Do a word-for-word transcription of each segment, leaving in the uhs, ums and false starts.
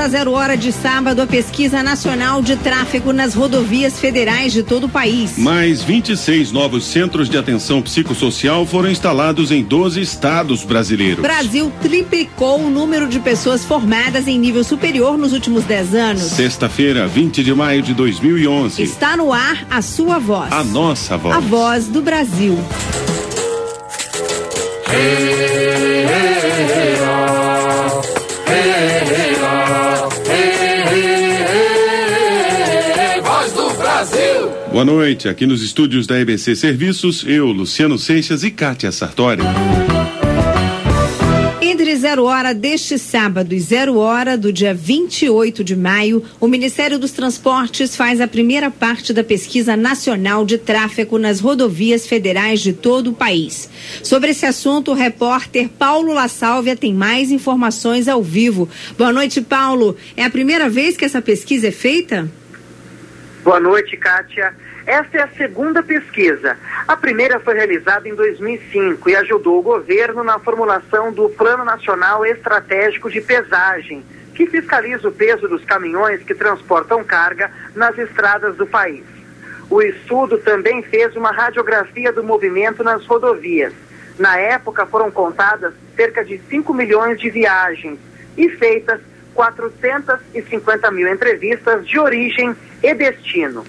Nessa zero hora de sábado, a pesquisa nacional de tráfego nas rodovias federais de todo o país. Mais vinte e seis novos centros de atenção psicossocial foram instalados em doze estados brasileiros. Brasil triplicou o número de pessoas formadas em nível superior nos últimos dez anos. Sexta-feira, vinte de maio de dois mil e onze. Está no ar a sua voz. A nossa voz. A voz do Brasil. Hey, hey, hey, oh. Hey, hey, oh. Hey, hey, hey, voz do Brasil. Boa noite, aqui nos estúdios da E B C Serviços, eu, Luciano Seixas e Kátia Sartori. Entre zero hora deste sábado e zero hora do dia vinte e oito de maio, o Ministério dos Transportes faz a primeira parte da pesquisa nacional de tráfego nas rodovias federais de todo o país. Sobre esse assunto, o repórter Paulo La Sálvia tem mais informações ao vivo. Boa noite, Paulo. É a primeira vez que essa pesquisa é feita? Boa noite, Kátia. Esta é a segunda pesquisa. A primeira foi realizada em dois mil e cinco e ajudou o governo na formulação do Plano Nacional Estratégico de Pesagem, que fiscaliza o peso dos caminhões que transportam carga nas estradas do país. O estudo também fez uma radiografia do movimento nas rodovias. Na época foram contadas cerca de cinco milhões de viagens e feitas quatrocentas e cinquenta mil entrevistas de origem e destino.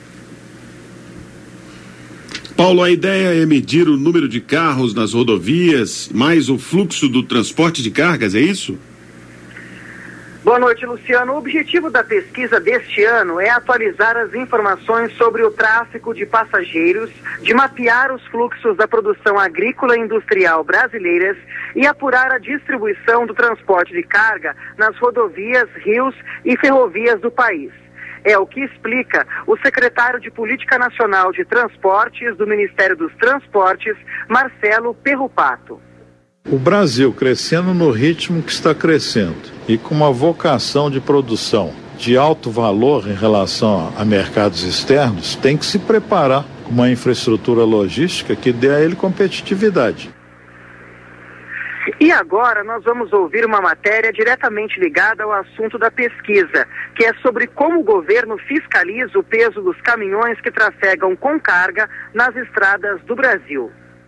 Paulo, a ideia é medir o número de carros nas rodovias, mais o fluxo do transporte de cargas, é isso? Boa noite, Luciano. O objetivo da pesquisa deste ano é atualizar as informações sobre o tráfego de passageiros, de mapear os fluxos da produção agrícola e industrial brasileiras e apurar a distribuição do transporte de carga nas rodovias, rios e ferrovias do país. É o que explica o secretário de Política Nacional de Transportes do Ministério dos Transportes, Marcelo Perrupato. O Brasil crescendo no ritmo que está crescendo e com uma vocação de produção de alto valor em relação a mercados externos, tem que se preparar com uma infraestrutura logística que dê a ele competitividade. E agora nós vamos ouvir uma matéria diretamente ligada ao assunto da pesquisa, que é sobre como o governo fiscaliza o peso dos caminhões que trafegam com carga nas estradas do Brasil.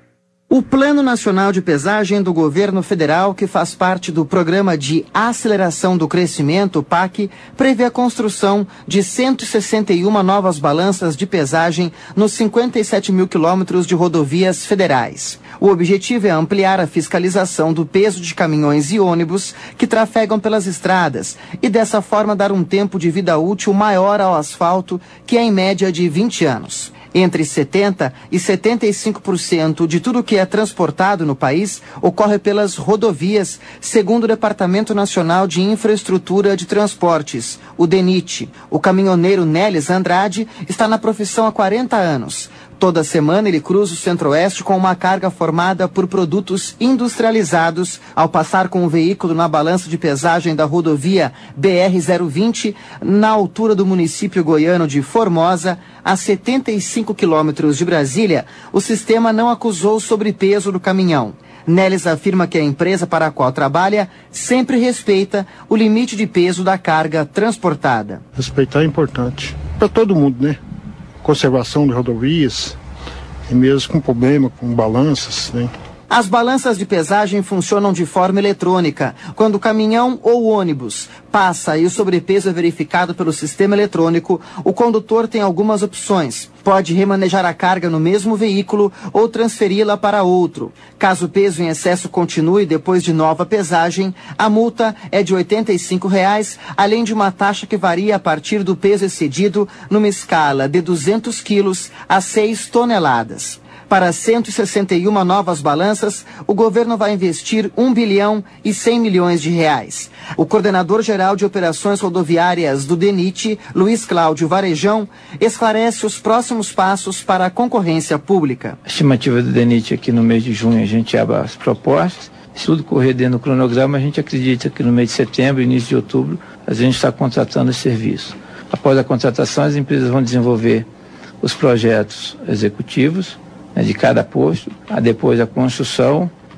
O Plano Nacional de Pesagem do Governo Federal, que faz parte do Programa de Aceleração do Crescimento, P A C, prevê a construção de cento e sessenta e uma novas balanças de pesagem nos cinquenta e sete mil quilômetros de rodovias federais. O objetivo é ampliar a fiscalização do peso de caminhões e ônibus que trafegam pelas estradas e, dessa forma, dar um tempo de vida útil maior ao asfalto, que é em média de vinte anos. Entre setenta por cento e setenta e cinco por cento de tudo que é transportado no país ocorre pelas rodovias, segundo o Departamento Nacional de Infraestrutura de Transportes, o DENIT. O caminhoneiro Nélis Andrade está na profissão há quarenta anos. Toda semana ele cruza o Centro-Oeste com uma carga formada por produtos industrializados. Ao passar com o veículo na balança de pesagem da rodovia B R zero vinte, na altura do município goiano de Formosa, a setenta e cinco quilômetros de Brasília, o sistema não acusou sobrepeso do caminhão. Nélis afirma que a empresa para a qual trabalha sempre respeita o limite de peso da carga transportada. Respeitar é importante para todo mundo, né? Conservação de rodovias, e mesmo com problema, com balanças, né? As balanças de pesagem funcionam de forma eletrônica. Quando o caminhão ou ônibus passa e o sobrepeso é verificado pelo sistema eletrônico, o condutor tem algumas opções. Pode remanejar a carga no mesmo veículo ou transferi-la para outro. Caso o peso em excesso continue depois de nova pesagem, a multa é de oitenta e cinco reais, além de uma taxa que varia a partir do peso excedido numa escala de duzentos quilos a seis toneladas. Para cento e sessenta e uma novas balanças, o governo vai investir um bilhão e cem milhões de reais. O coordenador-geral de operações rodoviárias do DENIT, Luiz Cláudio Varejão, esclarece os próximos passos para a concorrência pública. A estimativa do DENIT é que no mês de junho a gente abre as propostas. Se tudo correr dentro do cronograma, a gente acredita que no mês de setembro, início de outubro, a gente está contratando esse serviço. Após a contratação, as empresas vão desenvolver os projetos executivos, né, de cada posto, a depois a construção,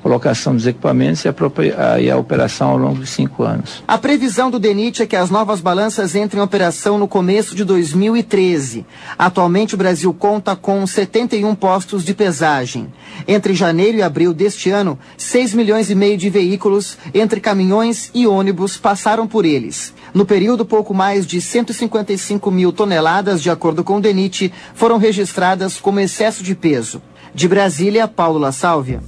colocação dos equipamentos e a, e a operação ao longo de cinco anos. A previsão do DENIT é que as novas balanças entrem em operação no começo de dois mil e treze. Atualmente o Brasil conta com setenta e um postos de pesagem. Entre janeiro e abril deste ano, seis milhões e meio de veículos, entre caminhões e ônibus, passaram por eles. No período, pouco mais de cento e cinquenta e cinco mil toneladas, de acordo com o DENIT, foram registradas como excesso de peso. De Brasília, Paulo La Sálvia.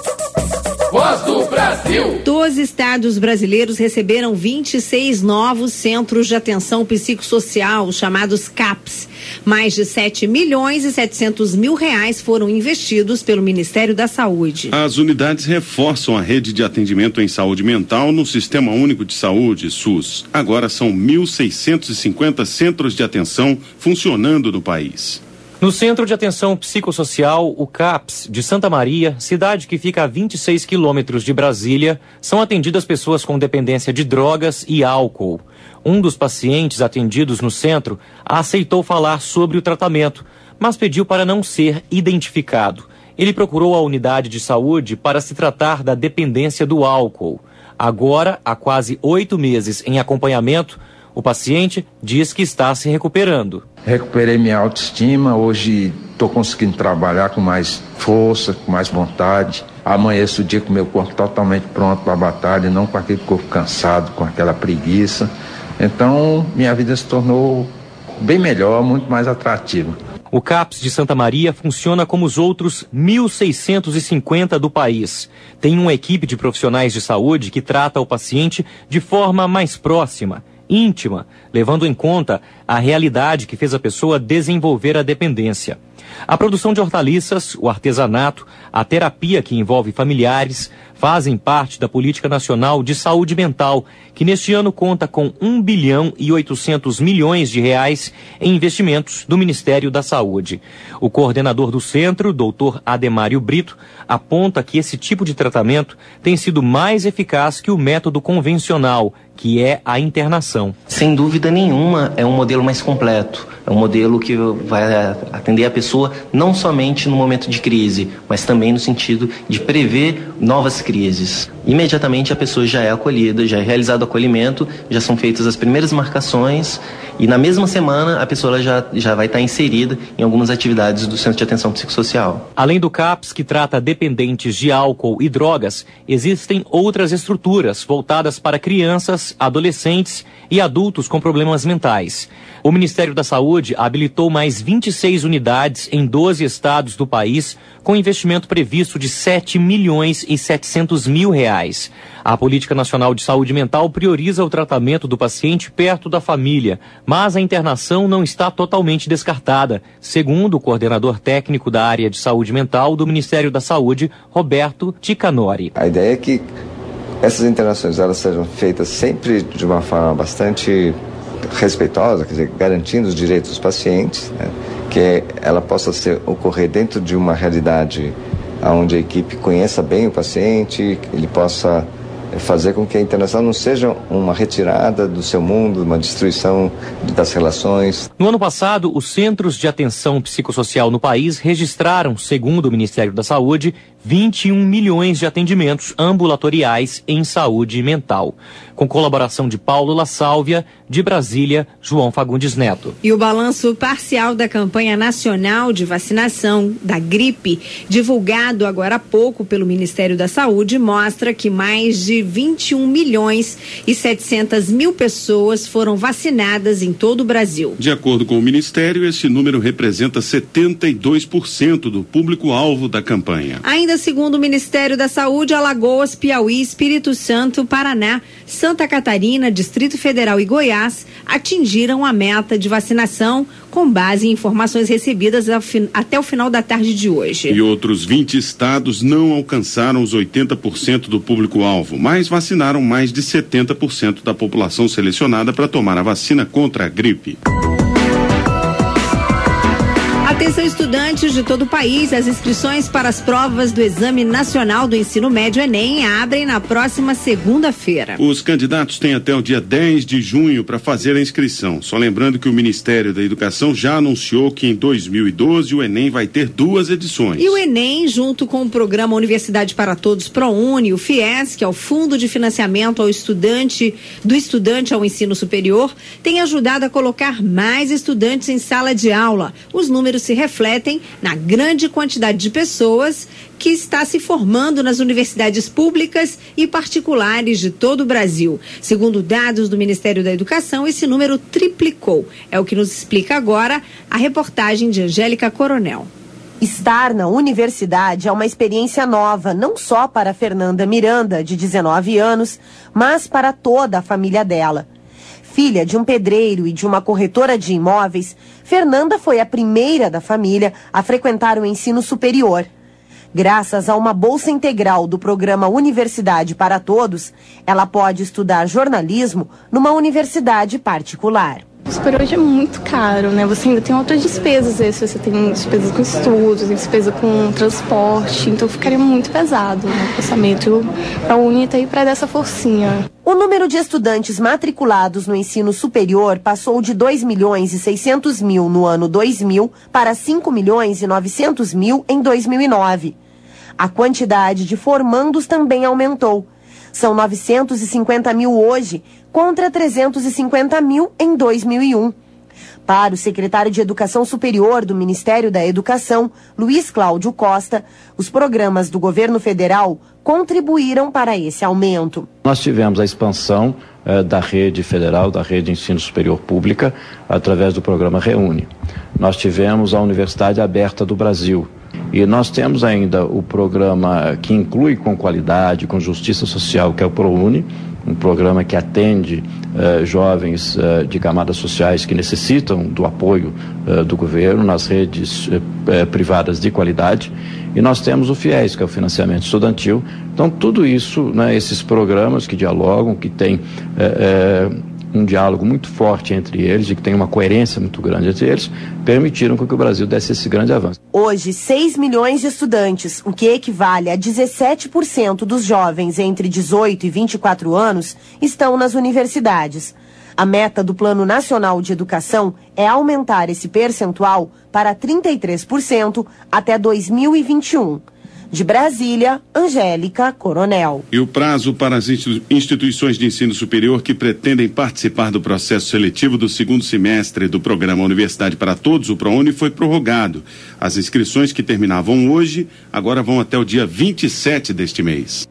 Voz do Brasil. Doze estados brasileiros receberam vinte e seis novos centros de atenção psicossocial, chamados CAPs. Mais de sete milhões e setecentos mil reais foram investidos pelo Ministério da Saúde. As unidades reforçam a rede de atendimento em saúde mental no Sistema Único de Saúde, SUS. Agora são mil seiscentos e cinquenta centros de atenção funcionando no país. No Centro de Atenção Psicossocial, o CAPS, de Santa Maria, cidade que fica a vinte e seis quilômetros de Brasília, são atendidas pessoas com dependência de drogas e álcool. Um dos pacientes atendidos no centro aceitou falar sobre o tratamento, mas pediu para não ser identificado. Ele procurou a unidade de saúde para se tratar da dependência do álcool. Agora, há quase oito meses em acompanhamento, o paciente diz que está se recuperando. Recuperei minha autoestima, hoje estou conseguindo trabalhar com mais força, com mais vontade. Amanheço o dia com meu corpo totalmente pronto para a batalha, não com aquele corpo cansado, com aquela preguiça. Então, minha vida se tornou bem melhor, muito mais atrativa. O CAPS de Santa Maria funciona como os outros mil seiscentos e cinquenta do país. Tem uma equipe de profissionais de saúde que trata o paciente de forma mais próxima, íntima, levando em conta a realidade que fez a pessoa desenvolver a dependência. A produção de hortaliças, o artesanato, a terapia que envolve familiares fazem parte da Política Nacional de Saúde Mental, que neste ano conta com um bilhão e oitocentos milhões de reais em investimentos do Ministério da Saúde. O coordenador do centro, doutor Ademário Brito, aponta que esse tipo de tratamento tem sido mais eficaz que o método convencional, que é a internação. Sem dúvida nenhuma, é um modelo mais completo. É um modelo que vai atender a pessoa não somente no momento de crise, mas também no sentido de prever novas crises. Imediatamente a pessoa já é acolhida, já é realizado o acolhimento, já são feitas as primeiras marcações e na mesma semana a pessoa já, já vai estar inserida em algumas atividades do Centro de Atenção Psicossocial. Além do CAPS, que trata dependentes de álcool e drogas, existem outras estruturas voltadas para crianças, adolescentes e adultos com problemas mentais. O Ministério da Saúde habilitou mais vinte e seis unidades em doze estados do país, com investimento previsto de sete milhões e setecentos mil reais. A Política Nacional de Saúde Mental prioriza o tratamento do paciente perto da família, mas a internação não está totalmente descartada, segundo o coordenador técnico da área de saúde mental do Ministério da Saúde, Roberto Ticanori. A ideia é que essas internações elas sejam feitas sempre de uma forma bastante respeitosa, quer dizer, garantindo os direitos dos pacientes, né? Que ela possa ser, ocorrer dentro de uma realidade onde a equipe conheça bem o paciente, ele possa fazer com que a internação não seja uma retirada do seu mundo, uma destruição das relações. No ano passado, os centros de atenção psicossocial no país registraram, segundo o Ministério da Saúde, vinte e um milhões de atendimentos ambulatoriais em saúde mental. Com colaboração de Paulo La Sálvia, de Brasília, João Fagundes Neto. E o balanço parcial da campanha nacional de vacinação da gripe, divulgado agora há pouco pelo Ministério da Saúde, mostra que mais de vinte e um milhões e setecentas mil pessoas foram vacinadas em todo o Brasil. De acordo com o Ministério, esse número representa setenta e dois por cento do público-alvo da campanha. Ainda segundo o Ministério da Saúde, Alagoas, Piauí, Espírito Santo, Paraná, Santa Catarina, Distrito Federal e Goiás atingiram a meta de vacinação com base em informações recebidas até o final da tarde de hoje. E outros vinte estados não alcançaram os oitenta por cento do público-alvo, mas vacinaram mais de setenta por cento da população selecionada para tomar a vacina contra a gripe. Atenção, estudantes de todo o país, as inscrições para as provas do Exame Nacional do Ensino Médio Enem abrem na próxima segunda-feira. Os candidatos têm até o dia dez de junho para fazer a inscrição. Só lembrando que o Ministério da Educação já anunciou que em dois mil e doze o Enem vai ter duas edições. E o Enem, junto com o programa Universidade para Todos ProUni, o FIES, que é o Fundo de Financiamento ao Estudante, do Estudante ao Ensino Superior, tem ajudado a colocar mais estudantes em sala de aula. Os números se refletem na grande quantidade de pessoas que está se formando nas universidades públicas e particulares de todo o Brasil. Segundo dados do Ministério da Educação, esse número triplicou. É o que nos explica agora a reportagem de Angélica Coronel. Estar na universidade é uma experiência nova, não só para Fernanda Miranda, de dezenove anos, mas para toda a família dela. Filha de um pedreiro e de uma corretora de imóveis, Fernanda foi a primeira da família a frequentar o ensino superior. Graças a uma bolsa integral do programa Universidade para Todos, ela pode estudar jornalismo numa universidade particular. O superior hoje é muito caro, né? Você ainda tem outras despesas, você tem despesas com estudos, tem despesa com transporte, então ficaria muito pesado, né? O orçamento para a Uni tá aí para dar essa forcinha. O número de estudantes matriculados no ensino superior passou de dois milhões e seiscentos mil no ano dois mil para cinco milhões e novecentos mil em dois mil e nove. A quantidade de formandos também aumentou. São novecentos e cinquenta mil hoje, contra trezentos e cinquenta mil em dois mil e um. Para o secretário de Educação Superior do Ministério da Educação, Luiz Cláudio Costa, os programas do governo federal contribuíram para esse aumento. Nós tivemos a expansão eh, da rede federal, da rede de ensino superior pública, através do programa REUNE. Nós tivemos a Universidade Aberta do Brasil. E nós temos ainda o programa que inclui com qualidade, com justiça social, que é o ProUni, um programa que atende uh, jovens uh, de camadas sociais que necessitam do apoio uh, do governo nas redes uh, uh, privadas de qualidade. E nós temos o FIES, que é o financiamento estudantil. Então, tudo isso, né, esses programas que dialogam, que têm uh, uh, um diálogo muito forte entre eles e que tem uma coerência muito grande entre eles, permitiram que o Brasil desse esse grande avanço. Hoje, seis milhões de estudantes, o que equivale a dezessete por cento dos jovens entre dezoito e vinte e quatro anos, estão nas universidades. A meta do Plano Nacional de Educação é aumentar esse percentual para trinta e três por cento até dois mil e vinte e um. De Brasília, Angélica Coronel. E o prazo para as instituições de ensino superior que pretendem participar do processo seletivo do segundo semestre do programa Universidade para Todos, o ProUni, foi prorrogado. As inscrições que terminavam hoje, agora vão até o dia vinte e sete deste mês.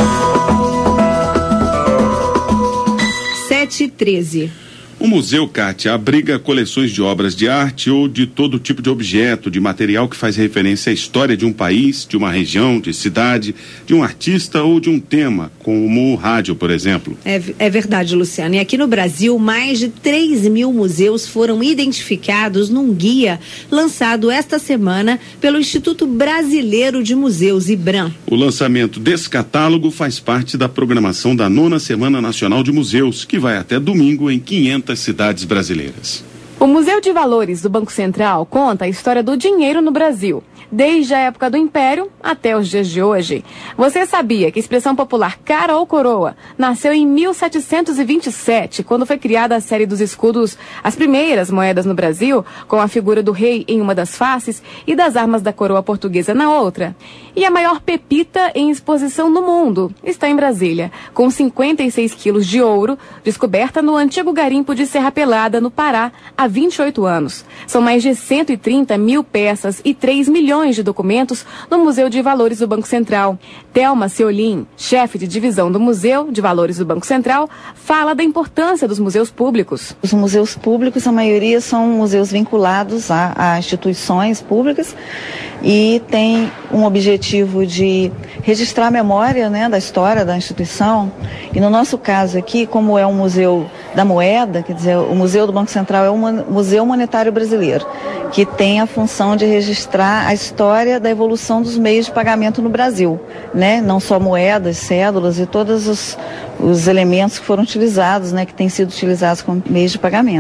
sete e treze. O Museu, Kátia, abriga coleções de obras de arte ou de todo tipo de objeto, de material que faz referência à história de um país, de uma região, de cidade, de um artista ou de um tema, como o rádio, por exemplo. É, é verdade, Luciano. E aqui no Brasil, mais de três mil museus foram identificados num guia lançado esta semana pelo Instituto Brasileiro de Museus, IBRAM. O lançamento desse catálogo faz parte da programação da nona Semana Nacional de Museus, que vai até domingo em quinhentas cidades brasileiras. O Museu de Valores do Banco Central conta a história do dinheiro no Brasil, desde a época do Império até os dias de hoje. Você sabia que a expressão popular cara ou coroa nasceu em mil setecentos e vinte e sete, quando foi criada a série dos escudos, as primeiras moedas no Brasil, com a figura do rei em uma das faces e das armas da coroa portuguesa na outra? E a maior pepita em exposição no mundo está em Brasília, com cinquenta e seis quilos de ouro, descoberta no antigo garimpo de Serra Pelada, no Pará, há vinte e oito anos. São mais de cento e trinta mil peças e três milhões de documentos no Museu de Valores do Banco Central. Thelma Ceolim, chefe de divisão do Museu de Valores do Banco Central, fala da importância dos museus públicos. Os museus públicos, a maioria são museus vinculados a, a instituições públicas e tem um objetivo de registrar a memória, né, da história da instituição. E no nosso caso aqui, como é um museu da moeda, quer dizer, o Museu do Banco Central é um museu monetário brasileiro, que tem a função de registrar a história da evolução dos meios de pagamento no Brasil, né? Não só moedas, cédulas e todos os, os elementos que foram utilizados, né, que têm sido utilizados como meios de pagamento.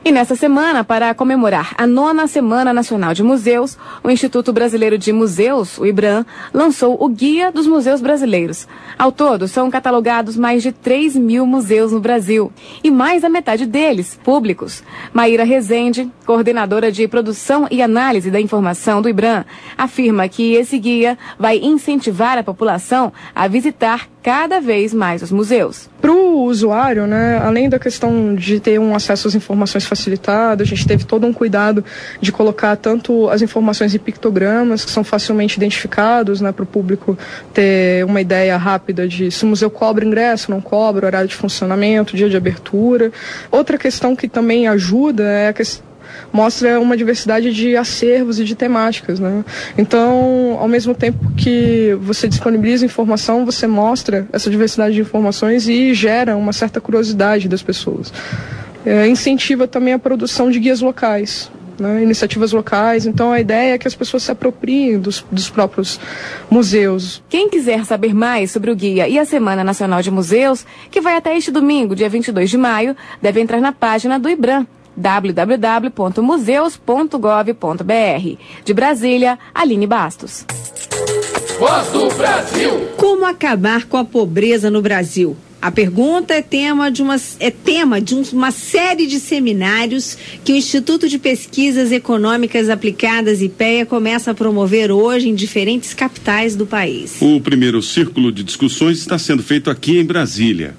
E nessa semana, para comemorar a nona Semana Nacional de Museus, o Instituto Brasileiro de Museus, o IBRAM, lançou o Guia dos Museus Brasileiros. Ao todo, são catalogados mais de três mil museus no Brasil, e mais da metade deles públicos. Maíra Rezende, coordenadora de produção e análise da informação do IBRAM, afirma que esse guia vai incentivar a população a visitar cada vez mais os museus. Para o usuário, né, além da questão de ter um acesso às informações facilitado, a gente teve todo um cuidado de colocar tanto as informações em pictogramas, que são facilmente identificados, né, para o público ter uma ideia rápida de se o museu cobra ingresso, não cobra, horário de funcionamento, dia de abertura. Outra questão que também ajuda é a questão mostra uma diversidade de acervos e de temáticas, né? Então, ao mesmo tempo que você disponibiliza informação, você mostra essa diversidade de informações e gera uma certa curiosidade das pessoas. É, incentiva também a produção de guias locais, né? Iniciativas locais. Então, a ideia é que as pessoas se apropriem dos, dos próprios museus. Quem quiser saber mais sobre o guia e a Semana Nacional de Museus, que vai até este domingo, dia vinte e dois de maio, deve entrar na página do IBRAM, w w w ponto museus ponto gov ponto b r. De Brasília, Aline Bastos. Voz do Brasil. Como acabar com a pobreza no Brasil? A pergunta é tema de uma, é tema de uma série de seminários que o Instituto de Pesquisas Econômicas Aplicadas, IPEA, começa a promover hoje em diferentes capitais do país. O primeiro círculo de discussões está sendo feito aqui em Brasília.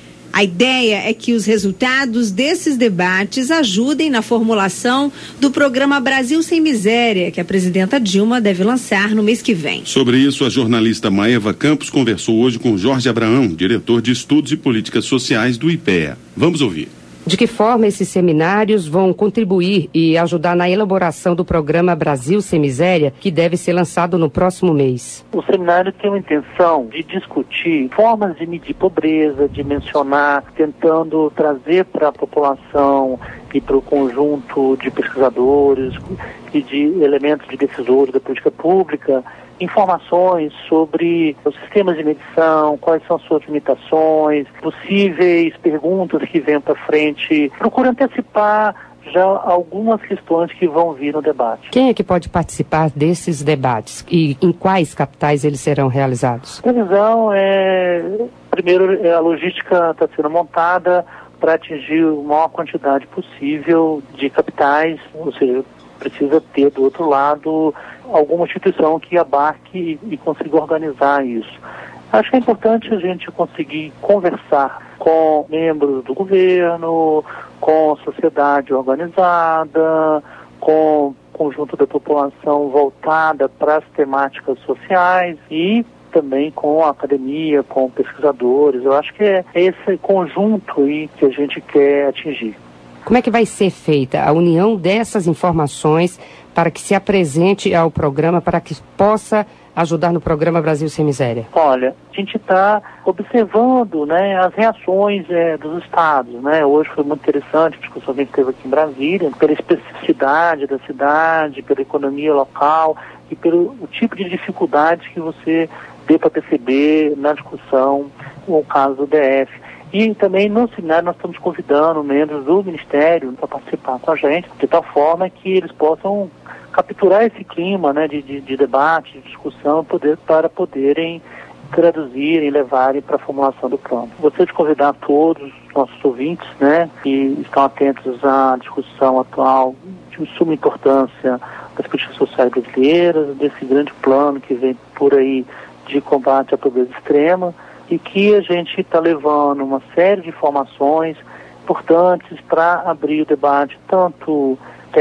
A ideia é que os resultados desses debates ajudem na formulação do programa Brasil Sem Miséria, que a presidenta Dilma deve lançar no mês que vem. Sobre isso, a jornalista Maeva Campos conversou hoje com Jorge Abraão, diretor de Estudos e Políticas Sociais do IPEA. Vamos ouvir. De que forma esses seminários vão contribuir e ajudar na elaboração do programa Brasil Sem Miséria, que deve ser lançado no próximo mês? O seminário tem a intenção de discutir formas de medir pobreza, de mencionar, tentando trazer para a população e para o conjunto de pesquisadores e de elementos de decisores da política pública informações sobre os sistemas de medição, quais são as suas limitações, possíveis perguntas que vêm para frente. Procura antecipar já algumas questões que vão vir no debate. Quem é que pode participar desses debates e em quais capitais eles serão realizados? A previsão é, primeiro, a logística está sendo montada para atingir a maior quantidade possível de capitais, ou seja, precisa ter do outro lado alguma instituição que abarque e, e consiga organizar isso. Acho que é importante a gente conseguir conversar com membros do governo, com a sociedade organizada, com o conjunto da população voltada para as temáticas sociais e também com a academia, com pesquisadores. Eu acho que é esse conjunto aí que a gente quer atingir. Como é que vai ser feita a união dessas informações para que se apresente ao programa, para que possa ajudar no programa Brasil Sem Miséria? Olha, a gente está observando, né, as reações é, dos estados, né? Hoje foi muito interessante a discussão que a gente teve aqui em Brasília, pela especificidade da cidade, pela economia local e pelo o tipo de dificuldades que você deu para perceber na discussão com o caso do D F. E também no seminário nós estamos convidando membros do Ministério para participar com a gente, de tal forma que eles possam capturar esse clima, né, de, de, de debate, de discussão, poder, para poderem traduzir e levarem para a formulação do plano. Gostaria de convidar todos os nossos ouvintes, né, que estão atentos à discussão atual de suma importância das políticas sociais brasileiras, desse grande plano que vem por aí de combate à pobreza extrema, e que a gente está levando uma série de informações importantes para abrir o debate, tanto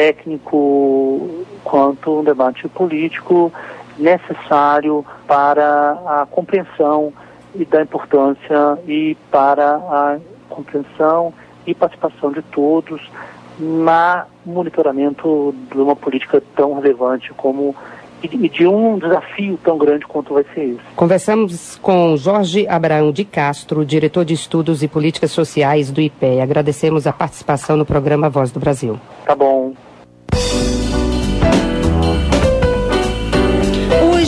técnico quanto um debate político necessário para a compreensão e da importância e para a compreensão e participação de todos no monitoramento de uma política tão relevante como e de um desafio tão grande quanto vai ser esse. Conversamos com Jorge Abraão de Castro, diretor de Estudos e Políticas Sociais do IPEA. Agradecemos a participação no programa Voz do Brasil. Tá bom.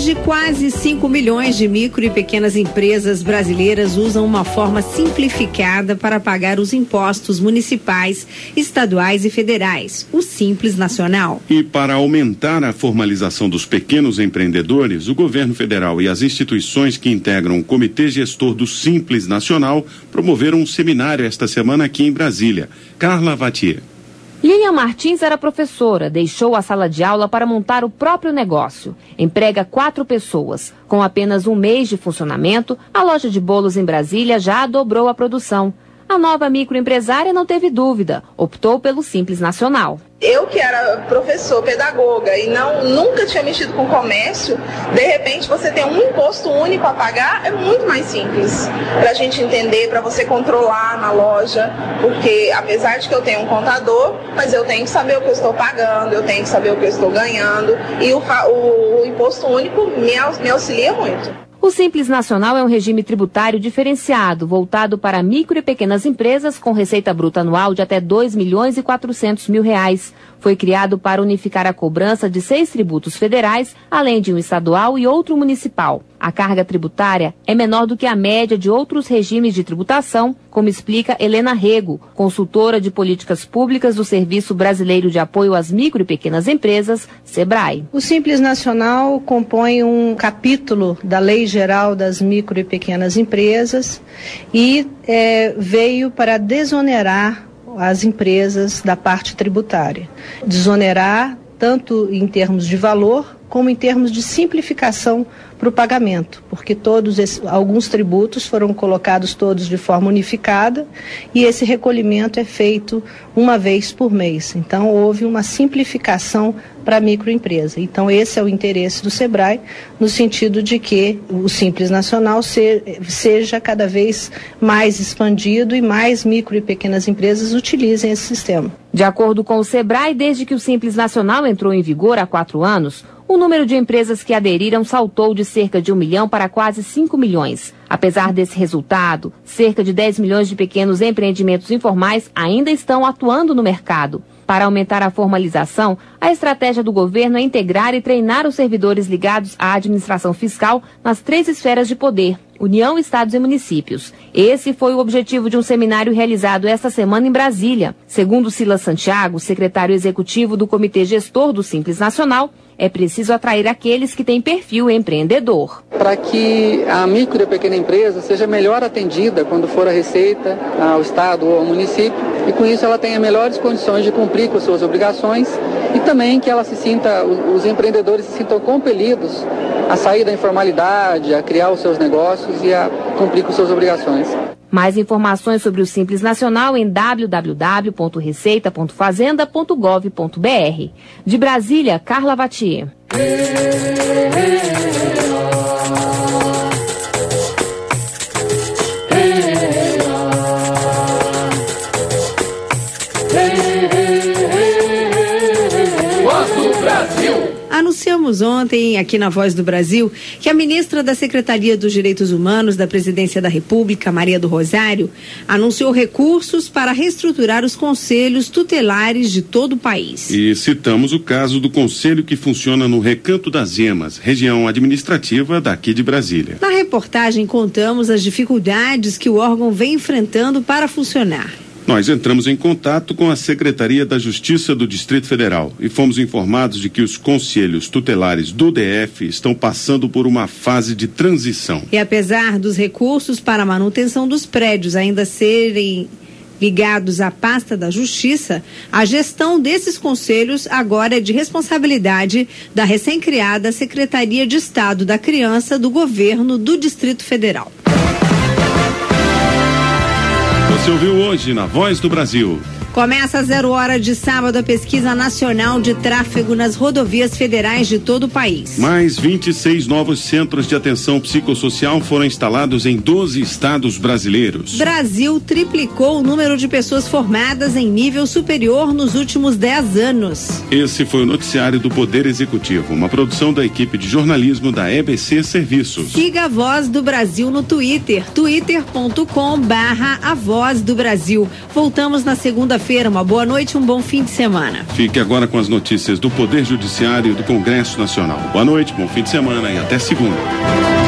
Hoje, quase cinco milhões de micro e pequenas empresas brasileiras usam uma forma simplificada para pagar os impostos municipais, estaduais e federais, o Simples Nacional. E para aumentar a formalização dos pequenos empreendedores, o governo federal e as instituições que integram o Comitê Gestor do Simples Nacional promoveram um seminário esta semana aqui em Brasília. Carla Vatier. Lilian Martins era professora, deixou a sala de aula para montar o próprio negócio. Emprega quatro pessoas. Com apenas um mês de funcionamento, a loja de bolos em Brasília já dobrou a produção. A nova microempresária não teve dúvida, optou pelo Simples Nacional. Eu que era professor, pedagoga e não, nunca tinha mexido com comércio, de repente você tem um imposto único a pagar, é muito mais simples para a gente entender, para você controlar na loja, porque apesar de que eu tenho um contador, mas eu tenho que saber o que eu estou pagando, eu tenho que saber o que eu estou ganhando e o, o, o imposto único me, me auxilia muito. O Simples Nacional é um regime tributário diferenciado, voltado para micro e pequenas empresas com receita bruta anual de até dois milhões e quatrocentos mil reais. Foi criado para unificar a cobrança de seis tributos federais, além de um estadual e outro municipal. A carga tributária é menor do que a média de outros regimes de tributação, como explica Helena Rego, consultora de políticas públicas do Serviço Brasileiro de Apoio às Micro e Pequenas Empresas, SEBRAE. O Simples Nacional compõe um capítulo da Lei Geral das Micro e Pequenas Empresas e é, veio para desonerar as empresas da parte tributária. Desonerar tanto em termos de valor como em termos de simplificação para o pagamento, porque todos esses, alguns tributos foram colocados todos de forma unificada e esse recolhimento é feito uma vez por mês. Então houve uma simplificação para a microempresa. Então esse é o interesse do SEBRAE, no sentido de que o Simples Nacional se, seja cada vez mais expandido e mais micro e pequenas empresas utilizem esse sistema. De acordo com o SEBRAE, desde que o Simples Nacional entrou em vigor há quatro anos, o número de empresas que aderiram saltou de cerca de um milhão para quase cinco milhões. Apesar desse resultado, cerca de dez milhões de pequenos empreendimentos informais ainda estão atuando no mercado. Para aumentar a formalização, a estratégia do governo é integrar e treinar os servidores ligados à administração fiscal nas três esferas de poder: União, Estados e Municípios. Esse foi o objetivo de um seminário realizado esta semana em Brasília. Segundo Silas Santiago, secretário executivo do Comitê Gestor do Simples Nacional, é preciso atrair aqueles que têm perfil empreendedor. Para que a micro e pequena empresa seja melhor atendida quando for a receita ao Estado ou ao município, e com isso ela tenha melhores condições de cumprir com suas obrigações e também que ela se sinta, os empreendedores se sintam compelidos a sair da informalidade, a criar os seus negócios e a cumprir com suas obrigações. Mais informações sobre o Simples Nacional em w w w ponto receita ponto fazenda ponto gov ponto b r. De Brasília, Carla Vatier. Anunciamos ontem, aqui na Voz do Brasil, que a ministra da Secretaria dos Direitos Humanos da Presidência da República, Maria do Rosário, anunciou recursos para reestruturar os conselhos tutelares de todo o país. E citamos o caso do conselho que funciona no Recanto das Emas, região administrativa daqui de Brasília. Na reportagem, contamos as dificuldades que o órgão vem enfrentando para funcionar. Nós entramos em contato com a Secretaria da Justiça do Distrito Federal e fomos informados de que os conselhos tutelares do D F estão passando por uma fase de transição. E apesar dos recursos para a manutenção dos prédios ainda serem ligados à pasta da Justiça, a gestão desses conselhos agora é de responsabilidade da recém-criada Secretaria de Estado da Criança do Governo do Distrito Federal. Você ouviu hoje na Voz do Brasil. Começa às zero hora de sábado a pesquisa nacional de tráfego nas rodovias federais de todo o país. Mais vinte e seis novos centros de atenção psicossocial foram instalados em doze estados brasileiros. Brasil triplicou o número de pessoas formadas em nível superior nos últimos dez anos. Esse foi o noticiário do Poder Executivo, uma produção da equipe de jornalismo da E B C Serviços. Siga a Voz do Brasil no Twitter, twitter ponto com barra a Voz do Brasil. Voltamos na segunda-feira segunda-feira. Uma boa noite e um bom fim de semana. Fique agora com as notícias do Poder Judiciário e do Congresso Nacional. Boa noite, bom fim de semana e até segunda.